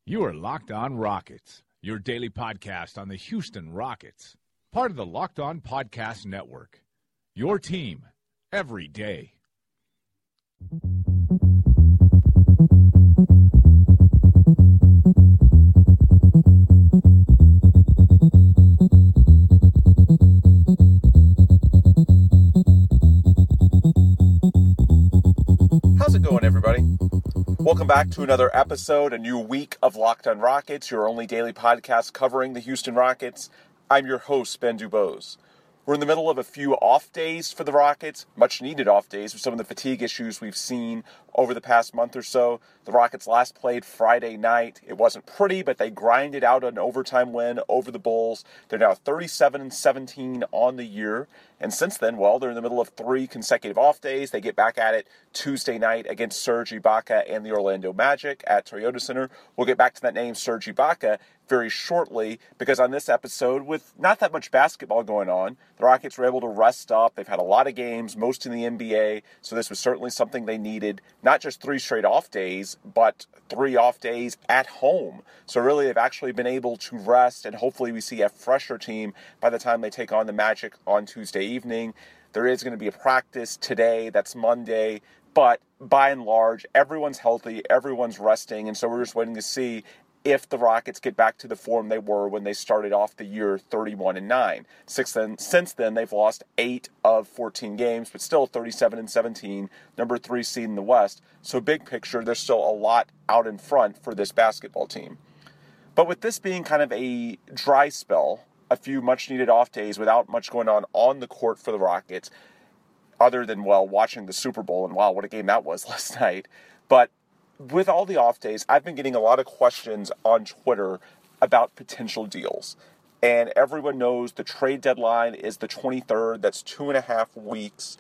You are Locked On Rockets, your daily podcast on the Houston Rockets. Part of the Locked On Podcast Network. Your team every day. How's it going, everybody? Welcome back to another episode, a new week of Locked On Rockets, your only daily podcast covering the Houston Rockets. I'm your host, Ben Dubose. We're in the middle of a few off days for the Rockets, much needed off days with some of the fatigue issues we've seen over the past month or so. The Rockets last played Friday night. It wasn't pretty, but they grinded out an overtime win over the Bulls. They're now 37-17 on the year. And since then, well, they're in the middle of 3 consecutive off days. They get back at it Tuesday night against Serge Ibaka and the Orlando Magic at Toyota Center. We'll get back to that name, Serge Ibaka, very shortly, because on this episode, with not that much basketball going on, the Rockets were able to rest up. They've had a lot of games, most in the NBA, so this was certainly something they needed. Not just 3 straight off days, but 3 off days at home. So really, they've actually been able to rest, and hopefully we see a fresher team by the time they take on the Magic on Tuesday evening. There is going to be a practice today, that's Monday, but by and large, everyone's healthy, everyone's resting, and so we're just waiting to see if the Rockets get back to the form they were when they started off the year 31-9. Since then, they've lost 8 of 14 games, but still 37-17, number 3 seed in the West. So big picture, there's still a lot out in front for this basketball team. But with this being kind of a dry spell, a few much-needed off days without much going on the court for the Rockets, other than, well, watching the Super Bowl, and wow, what a game that was last night. But with all the off days, I've been getting a lot of questions on Twitter about potential deals. And everyone knows the trade deadline is the 23rd. That's 2.5 weeks.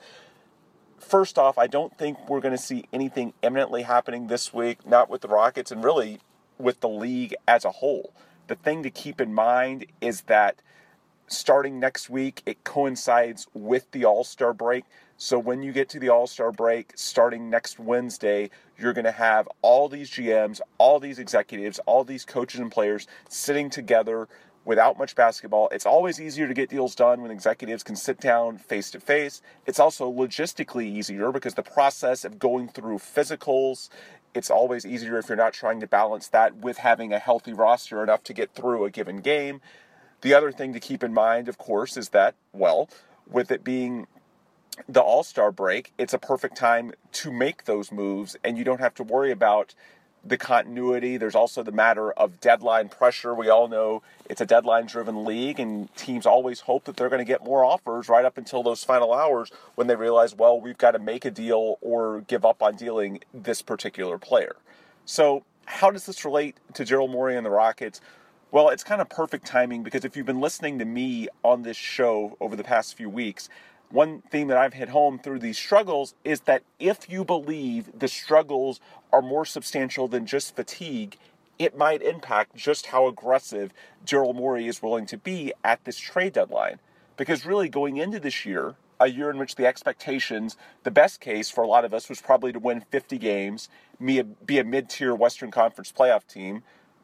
First off, I don't think we're going to see anything imminently happening this week, not with the Rockets and really with the league as a whole. The thing to keep in mind is that starting next week, it coincides with the All-Star break. So when you get to the All-Star break, starting next Wednesday, you're going to have all these GMs, all these executives, all these coaches and players sitting together without much basketball. It's always easier to get deals done when executives can sit down face-to-face. It's also logistically easier because the process of going through physicals, it's always easier if you're not trying to balance that with having a healthy roster enough to get through a given game. The other thing to keep in mind, of course, is that, well, with it being the All-Star break, it's a perfect time to make those moves, and you don't have to worry about the continuity. There's also the matter of deadline pressure. We all know it's a deadline-driven league, and teams always hope that they're going to get more offers right up until those final hours when they realize, well, we've got to make a deal or give up on dealing this particular player. So how does this relate to Daryl Morey and the Rockets? Well, it's kind of perfect timing because if you've been listening to me on this show over the past few weeks, one theme that I've hit home through these struggles is that if you believe the struggles are more substantial than just fatigue, it might impact just how aggressive Daryl Morey is willing to be at this trade deadline. Because really going into this year, a year in which the expectations, the best case for a lot of us was probably to win 50 games, be a mid-tier Western Conference playoff team,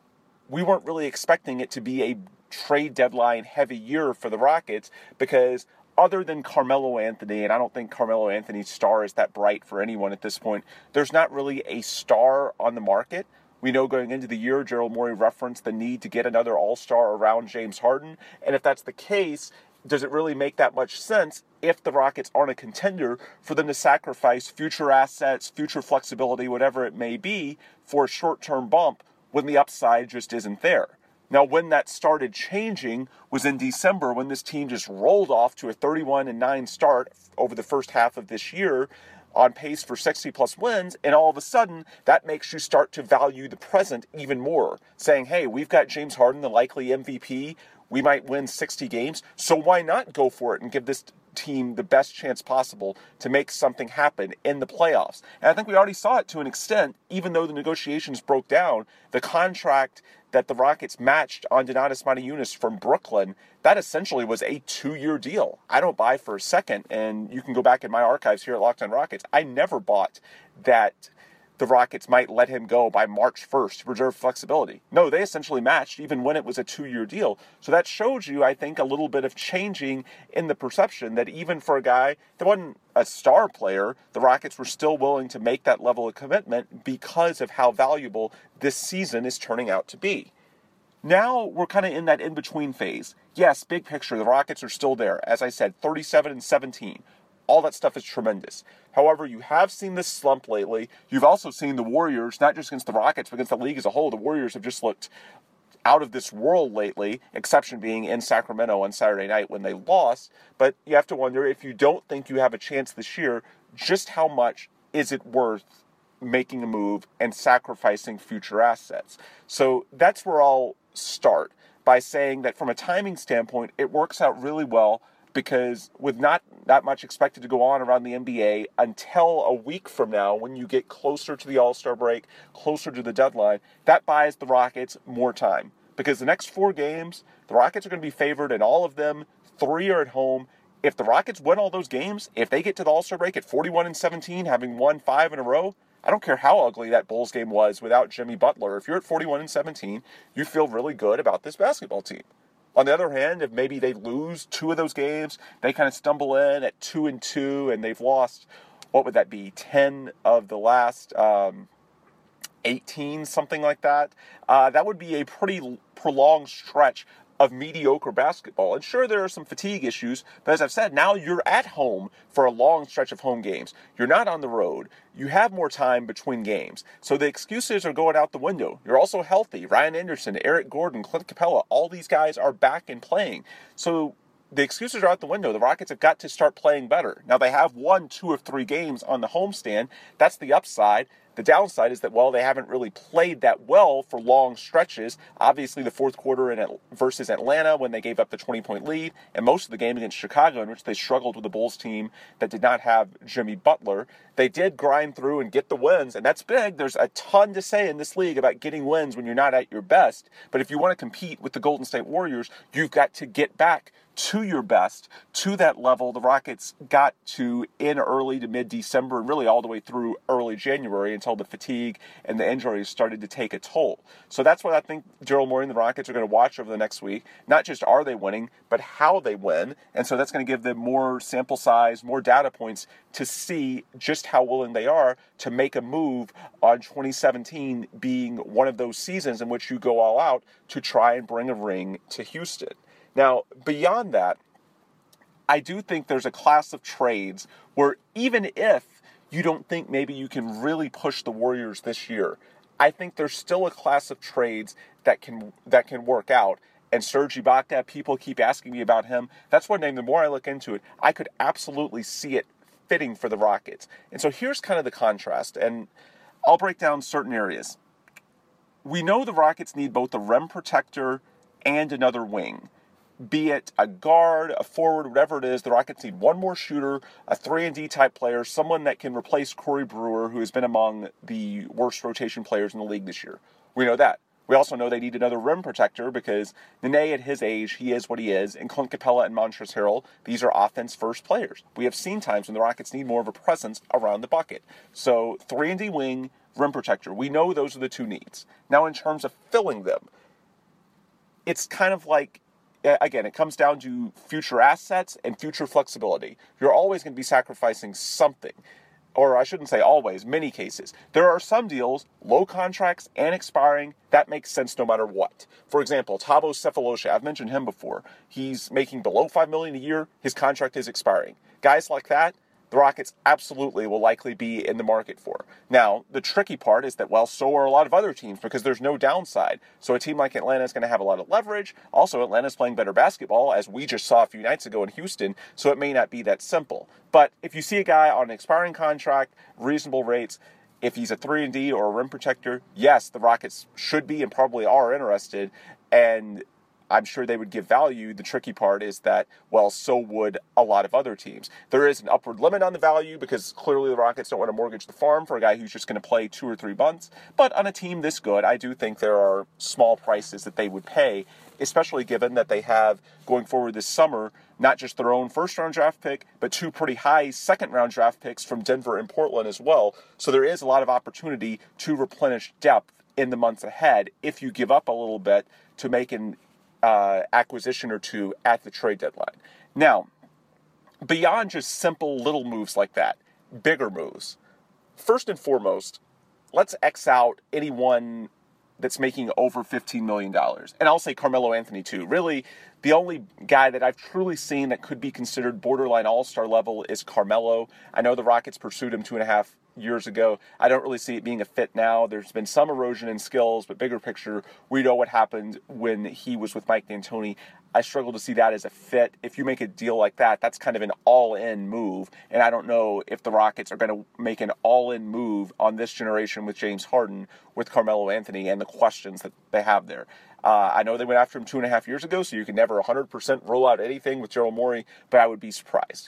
we weren't really expecting it to be a trade deadline heavy year for the Rockets because other than Carmelo Anthony, and I don't think Carmelo Anthony's star is that bright for anyone at this point, there's not really a star on the market. We know going into the year, Daryl Morey referenced the need to get another all-star around James Harden. And if that's the case, does it really make that much sense if the Rockets aren't a contender for them to sacrifice future assets, future flexibility, whatever it may be, for a short-term bump when the upside just isn't there? Now, when that started changing was in December when this team just rolled off to a 31-9 start over the first half of this year on pace for 60-plus wins, and all of a sudden, that makes you start to value the present even more, saying, hey, we've got James Harden, the likely MVP, we might win 60 games, so why not go for it and give this team the best chance possible to make something happen in the playoffs? And I think we already saw it to an extent, even though the negotiations broke down. The contract that the Rockets matched on Donatas Motiejunas from Brooklyn, that essentially was a 2-year deal. I don't buy for a second, and you can go back in my archives here at Locked On Rockets, I never bought that the Rockets might let him go by March 1st to preserve flexibility. No, they essentially matched even when it was a 2-year deal. So that shows you, I think, a little bit of changing in the perception that even for a guy that wasn't a star player, the Rockets were still willing to make that level of commitment because of how valuable this season is turning out to be. Now we're kind of in that in-between phase. Yes, big picture, the Rockets are still there. As I said, 37-17. All that stuff is tremendous. However, you have seen this slump lately. You've also seen the Warriors, not just against the Rockets, but against the league as a whole. The Warriors have just looked out of this world lately, exception being in Sacramento on Saturday night when they lost. But you have to wonder, if you don't think you have a chance this year, just how much is it worth making a move and sacrificing future assets? So that's where I'll start, by saying that from a timing standpoint, it works out really well, because with not that much expected to go on around the NBA until a week from now, when you get closer to the All-Star break, closer to the deadline, that buys the Rockets more time. Because the next 4 games, the Rockets are going to be favored in all of them. 3 are at home. If the Rockets win all those games, if they get to the All-Star break at 41-17, having won 5 in a row, I don't care how ugly that Bulls game was without Jimmy Butler. If you're at 41-17, you feel really good about this basketball team. On the other hand, if maybe they lose 2 of those games, they kind of stumble in at 2-2, and they've lost, what would that be, 10 of the last 18, something like that. That would be a pretty prolonged stretch of mediocre basketball. And sure, there are some fatigue issues, but as I've said, now you're at home for a long stretch of home games. You're not on the road. You have more time between games. So the excuses are going out the window. You're also healthy. Ryan Anderson, Eric Gordon, Clint Capella, all these guys are back and playing. So the excuses are out the window. The Rockets have got to start playing better. Now, they have won 2 of 3 games on the homestand. That's the upside. The downside is that, well, they haven't really played that well for long stretches. Obviously, the fourth quarter versus Atlanta, when they gave up the 20-point lead, and most of the game against Chicago, in which they struggled with a Bulls team that did not have Jimmy Butler. They did grind through and get the wins, and that's big. There's a ton to say in this league about getting wins when you're not at your best. But if you want to compete with the Golden State Warriors, you've got to get back to your best, to that level the Rockets got to in early to mid-December, and really all the way through early January until the fatigue and the injuries started to take a toll. So that's what I think Daryl Morey and the Rockets are going to watch over the next week. Not just are they winning, but how they win. And so that's going to give them more sample size, more data points to see just how willing they are to make a move on 2017 being one of those seasons in which you go all out to try and bring a ring to Houston. Now, beyond that, I do think there's a class of trades where even if you don't think maybe you can really push the Warriors this year, I think there's still a class of trades that can work out. And Serge Ibaka, people keep asking me about him. That's one name, the more I look into it, I could absolutely see it fitting for the Rockets. And so here's kind of the contrast, and I'll break down certain areas. We know the Rockets need both a rim protector and another wing. Be it a guard, a forward, whatever it is, the Rockets need one more shooter, a 3-and-D type player, someone that can replace Corey Brewer, who has been among the worst rotation players in the league this year. We know that. We also know they need another rim protector because Nene, at his age, he is what he is, and Clint Capella and Montrezl Harrell, these are offense-first players. We have seen times when the Rockets need more of a presence around the bucket. So 3-and-D wing, rim protector. We know those are the 2 needs. Now, in terms of filling them, it's kind of like, again, it comes down to future assets and future flexibility. You're always going to be sacrificing something. Or I shouldn't say always, many cases. There are some deals, low contracts and expiring, that makes sense no matter what. For example, Thabo Sefolosha, I've mentioned him before. He's making below $5 million a year. His contract is expiring. Guys like that, the Rockets absolutely will likely be in the market for. Now, the tricky part is that, well, so are a lot of other teams because there's no downside. So a team like Atlanta is going to have a lot of leverage. Also, Atlanta's playing better basketball, as we just saw a few nights ago in Houston, so it may not be that simple. But if you see a guy on an expiring contract, reasonable rates, if he's a 3-and-D or a rim protector, yes, the Rockets should be and probably are interested. And I'm sure they would give value. The tricky part is that, well, so would a lot of other teams. There is an upward limit on the value because clearly the Rockets don't want to mortgage the farm for a guy who's just going to play 2 or 3 months. But on a team this good, I do think there are small prices that they would pay, especially given that they have, going forward this summer, not just their own first-round draft pick, but 2 pretty high second-round draft picks from Denver and Portland as well. So there is a lot of opportunity to replenish depth in the months ahead if you give up a little bit to make an acquisition or two at the trade deadline. Now, beyond just simple little moves like that, bigger moves. First and foremost, let's X out anyone that's making over $15 million. And I'll say Carmelo Anthony too. Really, the only guy that I've truly seen that could be considered borderline all-star level is Carmelo. I know the Rockets pursued him 2.5 years ago. I don't really see it being a fit now. There's been some erosion in skills, but bigger picture, we know what happened when he was with Mike D'Antoni. I struggle to see that as a fit. If you make a deal like that, that's kind of an all-in move, and I don't know if the Rockets are going to make an all-in move on this generation with James Harden, with Carmelo Anthony, and the questions that they have there. I know they went after him 2.5 years ago, so you can never 100% roll out anything with Daryl Morey, but I would be surprised.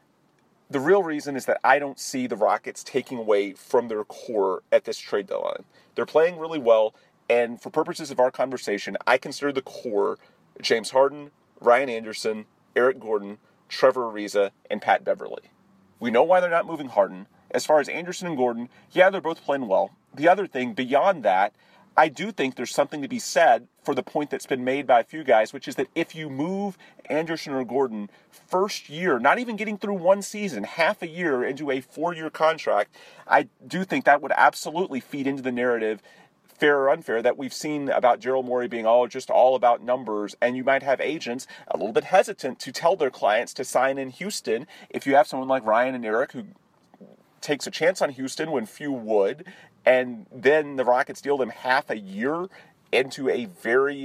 The real reason is that I don't see the Rockets taking away from their core at this trade deadline. They're playing really well, and for purposes of our conversation, I consider the core James Harden, Ryan Anderson, Eric Gordon, Trevor Ariza, and Pat Beverly. We know why they're not moving Harden. As far as Anderson and Gordon, yeah, they're both playing well. The other thing, beyond that, I do think there's something to be said for the point that's been made by a few guys, which is that if you move Anderson or Gordon first year, not even getting through one season, half a year into a 4-year contract, I do think that would absolutely feed into the narrative, fair or unfair, that we've seen about Daryl Morey being just all about numbers, and you might have agents a little bit hesitant to tell their clients to sign in Houston if you have someone like Ryan and Eric who takes a chance on Houston when few would, and then the Rockets deal them half a year into a very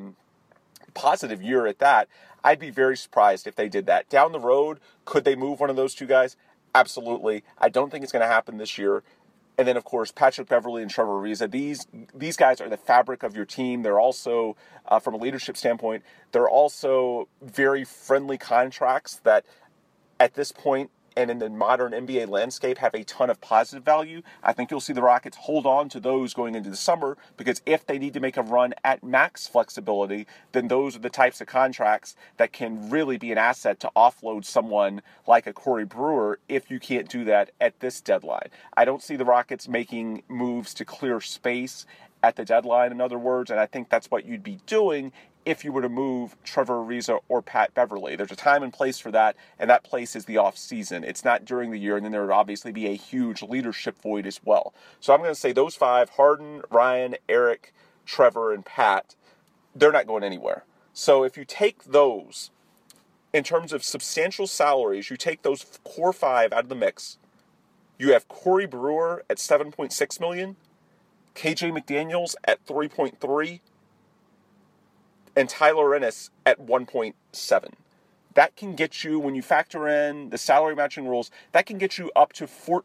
positive year at that. I'd be very surprised if they did that. Down the road, could they move one of those two guys? Absolutely. I don't think it's going to happen this year. And then, of course, Patrick Beverly and Trevor Ariza. These guys are the fabric of your team. They're also, from a leadership standpoint, they're also very friendly contracts that at this point and in the modern NBA landscape have a ton of positive value. I think you'll see the Rockets hold on to those going into the summer, because if they need to make a run at max flexibility, then those are the types of contracts that can really be an asset to offload someone like a Corey Brewer if you can't do that at this deadline. I don't see the Rockets making moves to clear space at the deadline, in other words, and I think that's what you'd be doing if you were to move Trevor Ariza or Pat Beverly. There's a time and place for that, and that place is the off-season. It's not during the year, and then there would obviously be a huge leadership void as well. So I'm going to say those 5, Harden, Ryan, Eric, Trevor, and Pat, they're not going anywhere. So if you take those, in terms of substantial salaries, you take those core 5 out of the mix, you have Corey Brewer at $7.6 million, KJ McDaniels at $3.3, and Tyler Ennis at $1.7. That can get you, when you factor in the salary matching rules, that can get you up to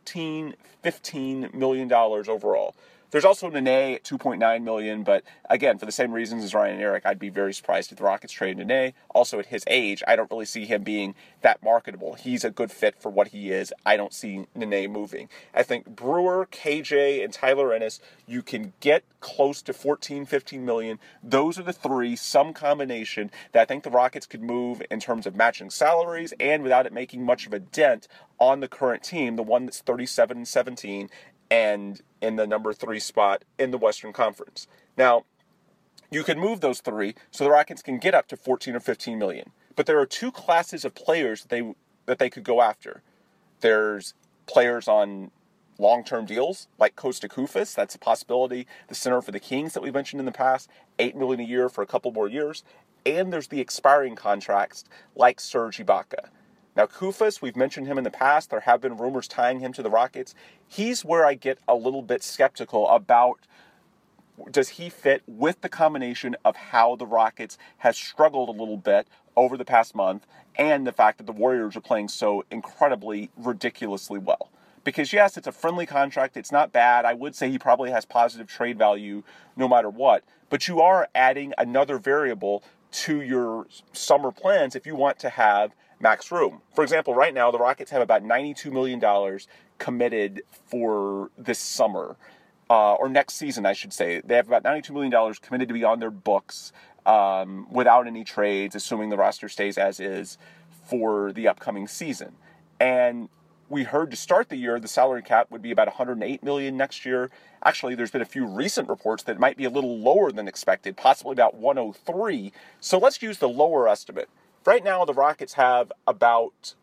$15 million overall. There's also Nene at $2.9 million, but again, for the same reasons as Ryan and Eric, I'd be very surprised if the Rockets trade Nene. Also, at his age, I don't really see him being that marketable. He's a good fit for what he is. I don't see Nene moving. I think Brewer, KJ, and Tyler Ennis, you can get close to $15 million. Those are the 3, some combination, that I think the Rockets could move in terms of matching salaries and without it making much of a dent on the current team, the one that's 37-17, and in the number 3 spot in the Western Conference. Now, you can move those 3 so the Rockets can get up to 14 or 15 million. But there are 2 classes of players that they could go after. There's players on long-term deals, like Kosta Koufos. That's a possibility. The center for the Kings that we mentioned in the past, $8 million a year for a couple more years. And there's the expiring contracts, like Serge Ibaka. Now, Koufos, we've mentioned him in the past. There have been rumors tying him to the Rockets. He's where I get a little bit skeptical about, does he fit with the combination of how the Rockets have struggled a little bit over the past month and the fact that the Warriors are playing so incredibly, ridiculously well. Because, yes, it's a friendly contract. It's not bad. I would say he probably has positive trade value no matter what. But you are adding another variable to your summer plans if you want to have max room. For example, right now, the Rockets have about $92 million committed for this summer, or next season, I should say. They have about $92 million committed to be on their books without any trades, assuming the roster stays as is for the upcoming season. And we heard to start the year, the salary cap would be about $108 million next year. Actually, there's been a few recent reports that it might be a little lower than expected, possibly about 103. So let's use the lower estimate. Right now, the Rockets have about,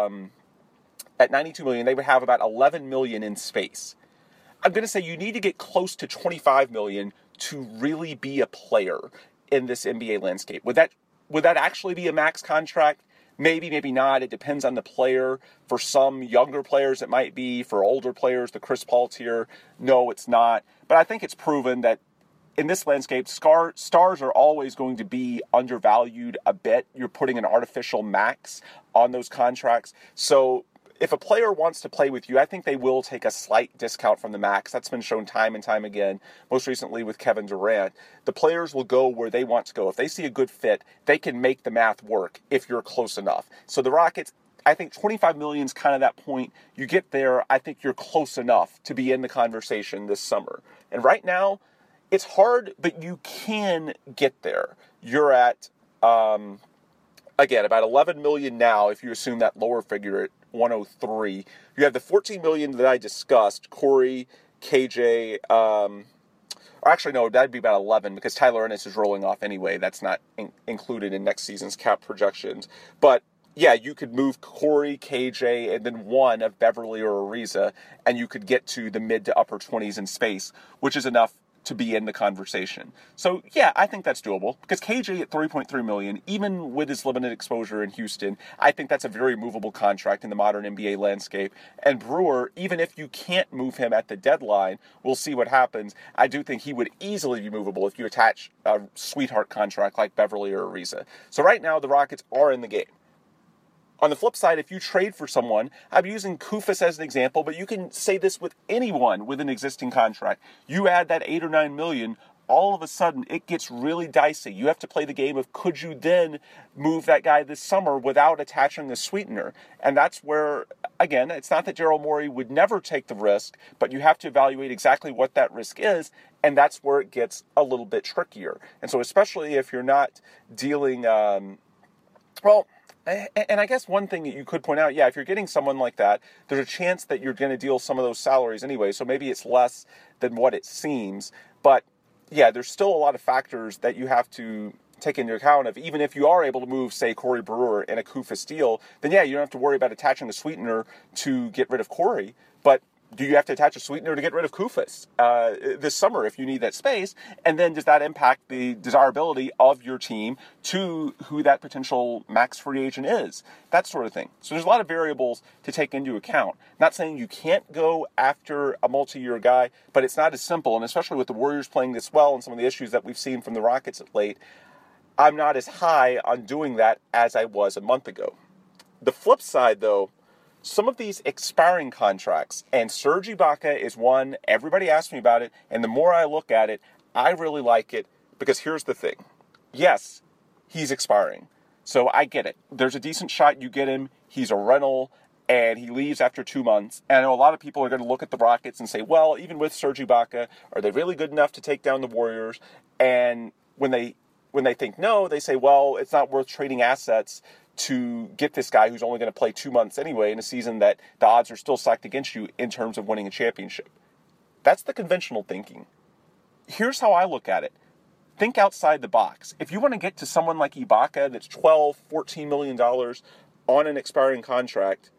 at $92 million, they would have about $11 million in space. I'm going to say you need to get close to $25 million to really be a player in this NBA landscape. Would that actually be a max contract? Maybe, maybe not. It depends on the player. For some younger players, it might be. For older players, the Chris Paul tier, no, it's not. But I think it's proven that in this landscape, stars are always going to be undervalued a bit. You're putting an artificial max on those contracts. So if a player wants to play with you, I think they will take a slight discount from the max. That's been shown time and time again, most recently with Kevin Durant. The players will go where they want to go. If they see a good fit, they can make the math work if you're close enough. So the Rockets, I think $25 million is kind of that point. You get there, I think you're close enough to be in the conversation this summer. And right now, it's hard, but you can get there. You're at, again, about $11 million now if you assume that lower figure at 103. You have the $14 million that I discussed, Corey, KJ, or actually no, that'd be about 11 because Tyler Ennis is rolling off anyway. That's not included in next season's cap projections. But yeah, you could move Corey, KJ, and then one of Beverly or Ariza, and you could get to the mid to upper 20s in space, which is enough to be in the conversation. So yeah, I think that's doable because KJ at $3.3 million, even with his limited exposure in Houston, I think that's a very movable contract in the modern NBA landscape. And Brewer, even if you can't move him at the deadline, we'll see what happens. I do think he would easily be movable if you attach a sweetheart contract like Beverly or Ariza. So right now, the Rockets are in the game. On the flip side, if you trade for someone, I'm using Koufos as an example, but you can say this with anyone with an existing contract. You add that $8 or $9 million, all of a sudden it gets really dicey. You have to play the game of could you then move that guy this summer without attaching a sweetener? And that's where, again, it's not that Daryl Morey would never take the risk, but you have to evaluate exactly what that risk is, and that's where it gets a little bit trickier. And so especially if you're not dealing, and I guess one thing that you could point out, yeah, if you're getting someone like that, there's a chance that you're going to deal some of those salaries anyway, so maybe it's less than what it seems. But, yeah, there's still a lot of factors that you have to take into account of. Even if you are able to move, say, Corey Brewer in a Koufos deal, then, yeah, you don't have to worry about attaching a sweetener to get rid of Corey. But do you have to attach a sweetener to get rid of Koufos this summer if you need that space? And then does that impact the desirability of your team to who that potential max free agent is? That sort of thing. So there's a lot of variables to take into account. Not saying you can't go after a multi-year guy, but it's not as simple. And especially with the Warriors playing this well and some of the issues that we've seen from the Rockets of late, I'm not as high on doing that as I was a month ago. The flip side, though, some of these expiring contracts, and Serge Ibaka is one, everybody asks me about it, and the more I look at it, I really like it, because here's the thing. Yes, he's expiring, so I get it. There's a decent shot you get him, he's a rental, and he leaves after 2 months, and I know a lot of people are going to look at the Rockets and say, well, even with Serge Ibaka, are they really good enough to take down the Warriors? And when they think no, they say, well, it's not worth trading assets to get this guy who's only going to play 2 months anyway in a season that the odds are still stacked against you in terms of winning a championship. That's the conventional thinking. Here's how I look at it. Think outside the box. If you want to get to someone like Ibaka that's $12, $14 million on an expiring contract,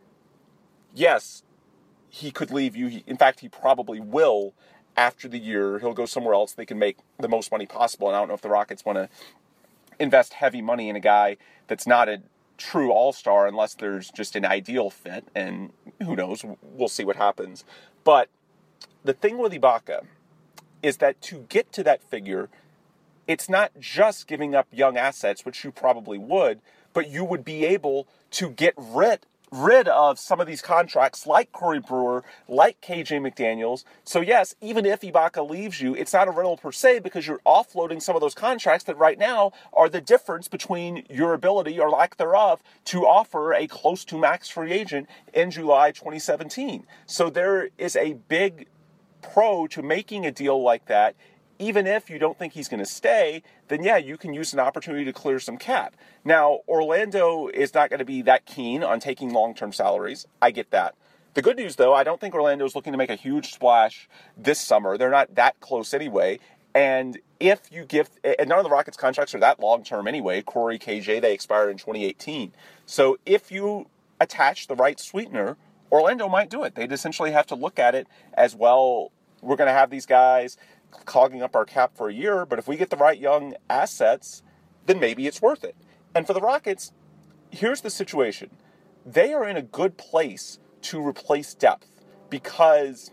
yes, he could leave you. In fact, he probably will after the year. He'll go somewhere else. They can make the most money possible. And I don't know if the Rockets want to invest heavy money in a guy that's not a true all-star unless there's just an ideal fit, and who knows, we'll see what happens. But the thing with Ibaka is that to get to that figure, it's not just giving up young assets, which you probably would, but you would be able to get rid rid of some of these contracts like Corey Brewer, like KJ McDaniels. So yes, even if Ibaka leaves you, it's not a rental per se because you're offloading some of those contracts that right now are the difference between your ability or lack thereof to offer a close to max free agent in July 2017. So there is a big pro to making a deal like that. Even if you don't think he's going to stay, then yeah, you can use an opportunity to clear some cap. Now, Orlando is not going to be that keen on taking long-term salaries. I get that. The good news, though, I don't think Orlando is looking to make a huge splash this summer. They're not that close anyway. And if you give, and none of the Rockets' contracts are that long-term anyway. Corey, KJ, they expired in 2018. So if you attach the right sweetener, Orlando might do it. They'd essentially have to look at it as, well, we're going to have these guys clogging up our cap for a year, but if we get the right young assets, then maybe it's worth it. And for the Rockets, here's the situation. They are in a good place to replace depth because,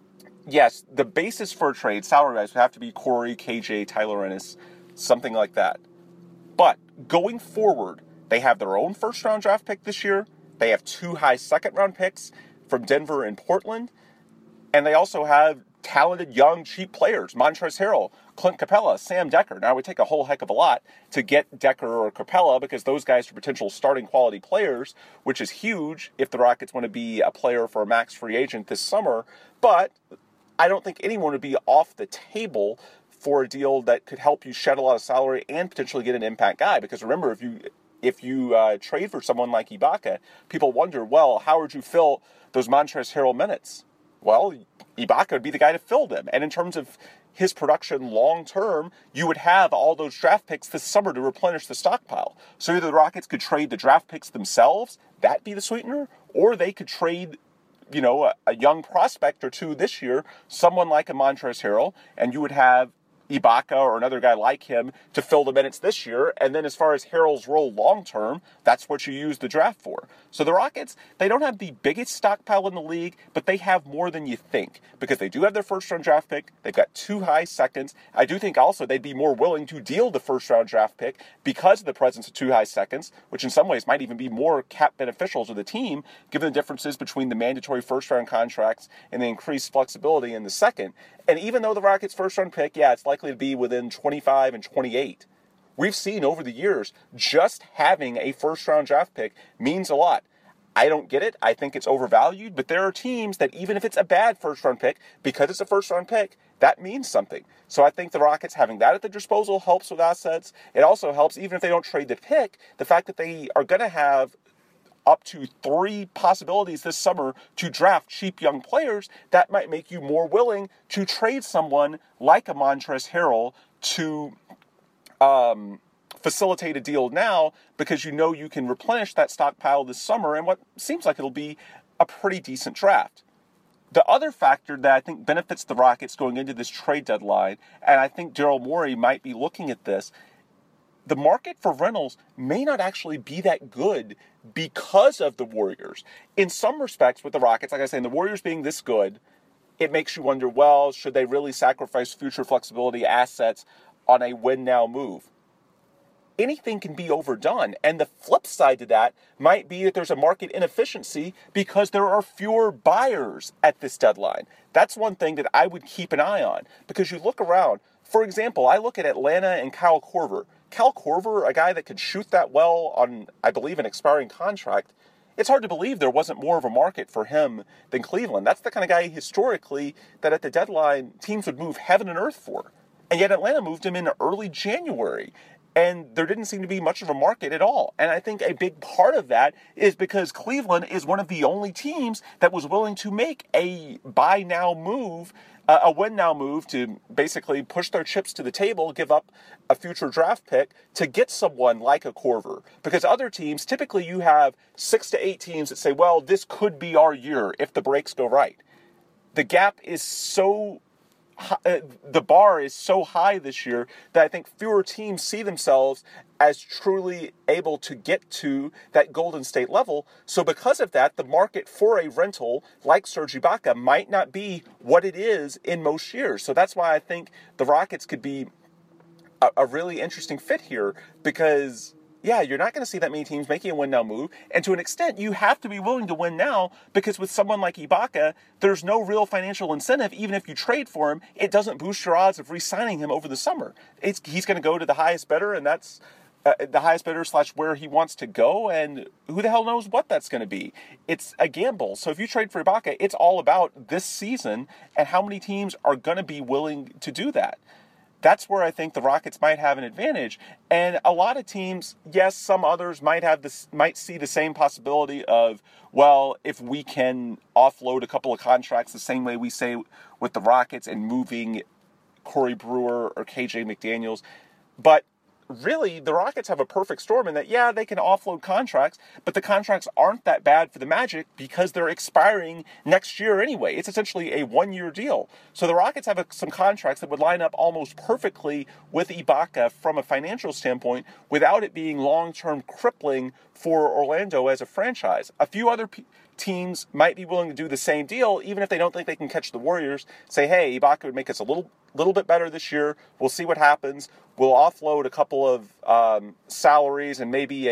yes, the basis for a trade, salary-wise, would have to be Corey, KJ, Tyler Ennis, something like that. But going forward, they have their own first-round draft pick this year. They have 2 high second-round picks from Denver and Portland. And they also have talented, young, cheap players, Montrezl Harrell, Clint Capella, Sam Dekker. Now, it would take a whole heck of a lot to get Dekker or Capella because those guys are potential starting quality players, which is huge if the Rockets want to be a player for a max free agent this summer. But I don't think anyone would be off the table for a deal that could help you shed a lot of salary and potentially get an impact guy. Because remember, if you trade for someone like Ibaka, people wonder, well, how would you fill those Montrezl Harrell minutes? Well, Ibaka would be the guy to fill them. And in terms of his production long-term, you would have all those draft picks this summer to replenish the stockpile. So either the Rockets could trade the draft picks themselves, that be the sweetener, or they could trade, a young prospect or two this year, someone like a Montrezl Harrell, and you would have Ibaka or another guy like him to fill the minutes this year. And then as far as Harrell's role long-term, that's what you use the draft for. So the Rockets, they don't have the biggest stockpile in the league, but they have more than you think because they do have their first-round draft pick. They've got 2 high seconds. I do think also they'd be more willing to deal the first-round draft pick because of the presence of 2 high seconds, which in some ways might even be more cap beneficial to the team given the differences between the mandatory first-round contracts and the increased flexibility in the second. And even though the Rockets' first-round pick, it's likely to be within 25 and 28, we've seen over the years just having a first-round draft pick means a lot. I don't get it. I think it's overvalued, but there are teams that even if it's a bad first-round pick, because it's a first-round pick, that means something. So I think the Rockets having that at their disposal helps with assets. It also helps, even if they don't trade the pick, the fact that they are going to have up to 3 possibilities this summer to draft cheap young players, that might make you more willing to trade someone like a Montrezl Harrell to facilitate a deal now because you can replenish that stockpile this summer and what seems like it'll be a pretty decent draft. The other factor that I think benefits the Rockets going into this trade deadline, and I think Daryl Morey might be looking at this, the market for rentals may not actually be that good because of the Warriors. In some respects with the Rockets, like I say, the Warriors being this good, it makes you wonder, well, should they really sacrifice future flexibility assets on a win-now move? Anything can be overdone. And the flip side to that might be that there's a market inefficiency because there are fewer buyers at this deadline. That's one thing that I would keep an eye on because you look around. For example, I look at Atlanta and Kyle Korver. Kyle Korver, a guy that could shoot that well on, I believe, an expiring contract, it's hard to believe there wasn't more of a market for him than Cleveland. That's the kind of guy historically that at the deadline teams would move heaven and earth for. And yet Atlanta moved him in early January. And there didn't seem to be much of a market at all. And I think a big part of that is because Cleveland is one of the only teams that was willing to make a buy now move, a win now move to basically push their chips to the table, give up a future draft pick to get someone like a Korver. Because other teams, typically you have 6 to 8 teams that say, well, this could be our year if the breaks go right. The gap is so the bar is so high this year that I think fewer teams see themselves as truly able to get to that Golden State level. So because of that, the market for a rental like Serge Ibaka might not be what it is in most years. So that's why I think the Rockets could be a really interesting fit here because yeah, you're not going to see that many teams making a win-now move. And to an extent, you have to be willing to win now because with someone like Ibaka, there's no real financial incentive. Even if you trade for him, it doesn't boost your odds of re-signing him over the summer. He's going to go to the highest bidder, and that's the highest bidder / where he wants to go. And who the hell knows what that's going to be? It's a gamble. So if you trade for Ibaka, it's all about this season and how many teams are going to be willing to do that. That's where I think the Rockets might have an advantage. And a lot of teams, yes, some others might see the same possibility of, well, if we can offload a couple of contracts the same way we say with the Rockets and moving Corey Brewer or KJ McDaniels. But really, the Rockets have a perfect storm in that, yeah, they can offload contracts, but the contracts aren't that bad for the Magic because they're expiring next year anyway. It's essentially a one-year deal. So the Rockets have some contracts that would line up almost perfectly with Ibaka from a financial standpoint without it being long-term crippling for Orlando as a franchise. A few other teams might be willing to do the same deal, even if they don't think they can catch the Warriors. Say, hey, Ibaka would make us a little bit better this year. We'll see what happens. We'll offload a couple of salaries and maybe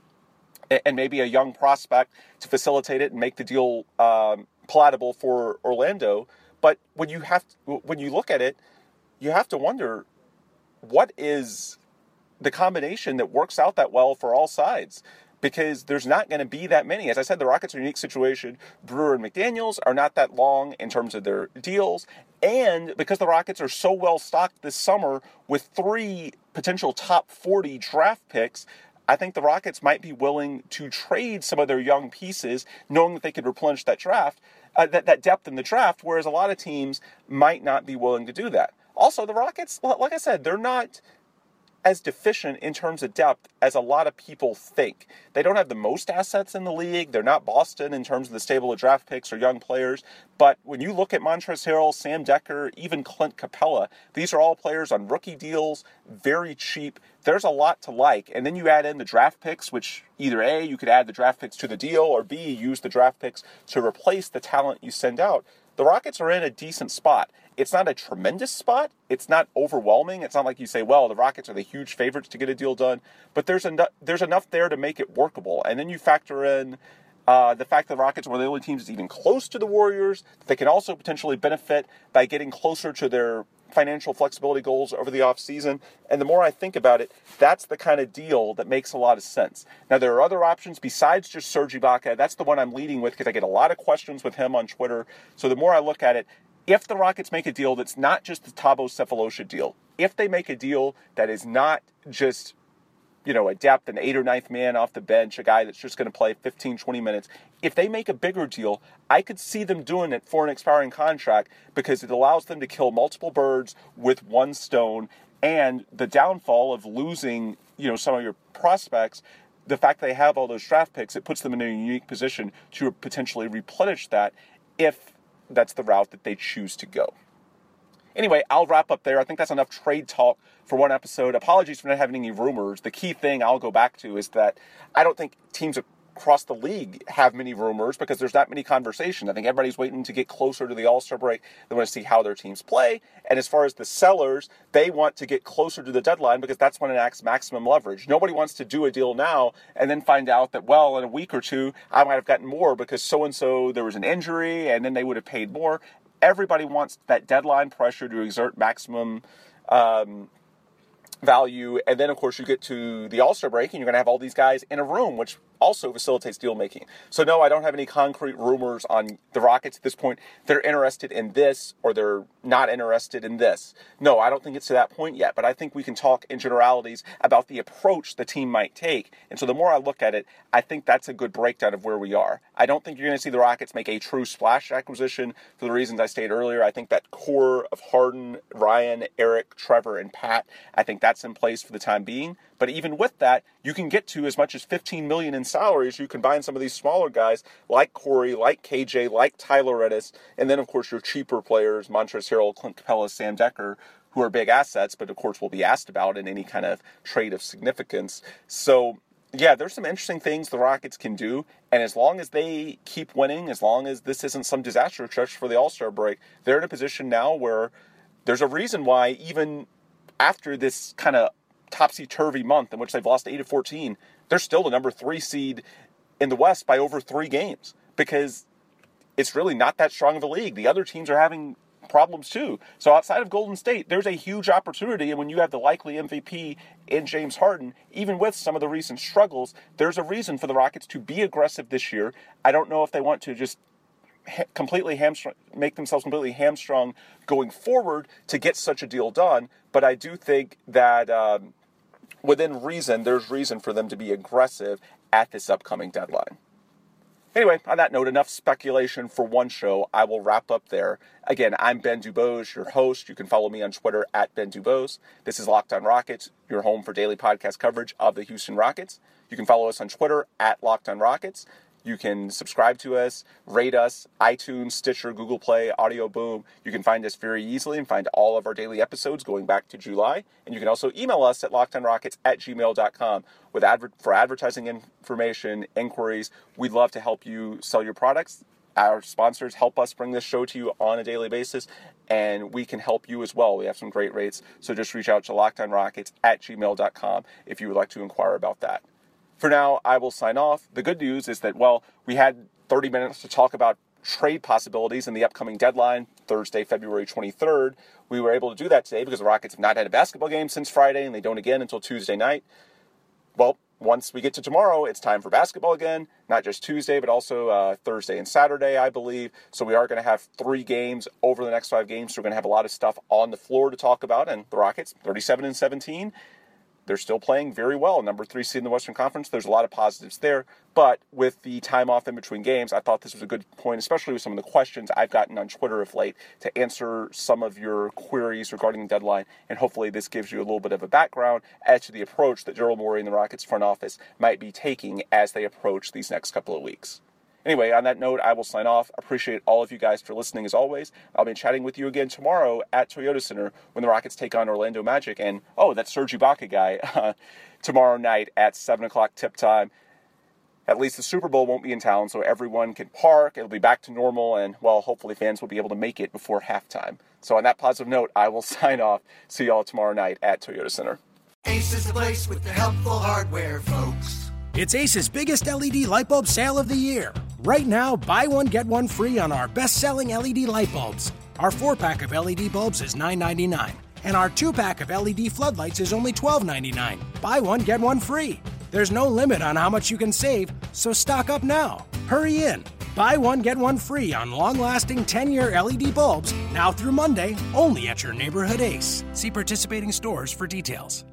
a young prospect to facilitate it and make the deal palatable for Orlando. But when you look at it, you have to wonder, what is the combination that works out that well for all sides? Because there's not going to be that many. As I said, the Rockets are in a unique situation. Brewer and McDaniels are not that long in terms of their deals. And because the Rockets are so well stocked this summer with 3 potential top 40 draft picks, I think the Rockets might be willing to trade some of their young pieces, knowing that they could replenish that draft, that depth in the draft, whereas a lot of teams might not be willing to do that. Also, the Rockets, like I said, they're not as deficient in terms of depth as a lot of people think. They don't have the most assets in the league. They're not Boston in terms of the stable of draft picks or young players. But when you look at Montrezl Harrell, Sam Dekker, even Clint Capella, these are all players on rookie deals, very cheap. There's a lot to like. And then you add in the draft picks, which either A, you could add the draft picks to the deal, or B, use the draft picks to replace the talent you send out. The Rockets are in a decent spot. It's not a tremendous spot. It's not overwhelming. It's not like you say, well, the Rockets are the huge favorites to get a deal done. But there's enough there to make it workable. And then you factor in the fact that the Rockets were the only teams that's even close to the Warriors. They can also potentially benefit by getting closer to their financial flexibility goals over the offseason. And the more I think about it, that's the kind of deal that makes a lot of sense. Now, there are other options besides just Serge Ibaka. That's the one I'm leading with because I get a lot of questions with him on Twitter. So the more I look at it, if the Rockets make a deal that's not just the Thabo Sefolosha deal, if they make a deal that is not just, a depth, an 8th or 9th man off the bench, a guy that's just going to play 15, 20 minutes, if they make a bigger deal, I could see them doing it for an expiring contract because it allows them to kill multiple birds with one stone. And the downfall of losing, some of your prospects, the fact they have all those draft picks, it puts them in a unique position to potentially replenish that if that's the route that they choose to go. Anyway, I'll wrap up there. I think that's enough trade talk for one episode. Apologies for not having any rumors. The key thing I'll go back to is that I don't think teams across the league have many rumors because there's not many conversation. I think everybody's waiting to get closer to the All-Star break. They want to see how their teams play. And as far as the sellers, they want to get closer to the deadline because that's when it acts maximum leverage. Nobody wants to do a deal now and then find out that, well, in a week or two, I might have gotten more because so-and-so, there was an injury and then they would have paid more. Everybody wants that deadline pressure to exert maximum value. And then, of course, you get to the All-Star break and you're going to have all these guys in a room, which also facilitates deal making. So no, I don't have any concrete rumors on the Rockets at this point. They're interested in this or they're not interested in this. No, I don't think it's to that point yet, but I think we can talk in generalities about the approach the team might take. And so the more I look at it, I think that's a good breakdown of where we are. I don't think you're going to see the Rockets make a true splash acquisition for the reasons I stated earlier. I think that core of Harden, Ryan, Eric, Trevor, and Pat, I think that's in place for the time being. But even with that, you can get to as much as $15 million in salaries. You combine some of these smaller guys like Corey, like KJ, like Tyler Ennis, and then, of course, your cheaper players, Montrezl Harrell, Clint Capella, Sam Dekker, who are big assets, but, of course, will be asked about in any kind of trade of significance. So, yeah, there's some interesting things the Rockets can do, and as long as they keep winning, as long as this isn't some disaster stretch for the All-Star break, they're in a position now where there's a reason why even after this kind of topsy-turvy month in which they've lost 8 of 14, they're still the number 3 seed in the West by over 3 games because it's really not that strong of a league. The other teams are having problems too. So outside of Golden State, there's a huge opportunity, and when you have the likely MVP in James Harden, even with some of the recent struggles, there's a reason for the Rockets to be aggressive this year. I don't know if they want to just make themselves completely hamstrung going forward to get such a deal done, but I do think that within reason, there's reason for them to be aggressive at this upcoming deadline. Anyway, on that note, enough speculation for one show. I will wrap up there. Again, I'm Ben Dubose, your host. You can follow me on Twitter at Ben Dubose. This is Locked On Rockets, your home for daily podcast coverage of the Houston Rockets. You can follow us on Twitter at Locked On Rockets. You can subscribe to us, rate us, iTunes, Stitcher, Google Play, Audio Boom. You can find us very easily and find all of our daily episodes going back to July. And you can also email us at lockedonrockets@gmail.com for advertising information, inquiries. We'd love to help you sell your products. Our sponsors help us bring this show to you on a daily basis, and we can help you as well. We have some great rates, so just reach out to lockedonrockets@gmail.com if you would like to inquire about that. For now, I will sign off. The good news is that, we had 30 minutes to talk about trade possibilities in the upcoming deadline, Thursday, February 23rd. We were able to do that today because the Rockets have not had a basketball game since Friday, and they don't again until Tuesday night. Well, once we get to tomorrow, it's time for basketball again, not just Tuesday, but also Thursday and Saturday, I believe. So we are going to have 3 games over the next 5 games. So we're going to have a lot of stuff on the floor to talk about. And the Rockets, 37-17. They're still playing very well. Number 3 seed in the Western Conference. There's a lot of positives there. But with the time off in between games, I thought this was a good point, especially with some of the questions I've gotten on Twitter of late, to answer some of your queries regarding the deadline. And hopefully this gives you a little bit of a background as to the approach that Daryl Morey and the Rockets front office might be taking as they approach these next couple of weeks. Anyway, on that note, I will sign off. Appreciate all of you guys for listening as always. I'll be chatting with you again tomorrow at Toyota Center when the Rockets take on Orlando Magic. And, that Serge Ibaka guy tomorrow night at 7 o'clock tip time. At least the Super Bowl won't be in town, so everyone can park. It'll be back to normal, and, hopefully fans will be able to make it before halftime. So on that positive note, I will sign off. See y'all tomorrow night at Toyota Center. Ace is the place with the helpful hardware, folks. It's Ace's biggest LED light bulb sale of the year. Right now, buy one, get one free on our best-selling LED light bulbs. Our 4-pack of LED bulbs is $9.99, and our 2-pack of LED floodlights is only $12.99. Buy one, get one free. There's no limit on how much you can save, so stock up now. Hurry in. Buy one, get one free on long-lasting 10-year LED bulbs now through Monday, only at your neighborhood Ace. See participating stores for details.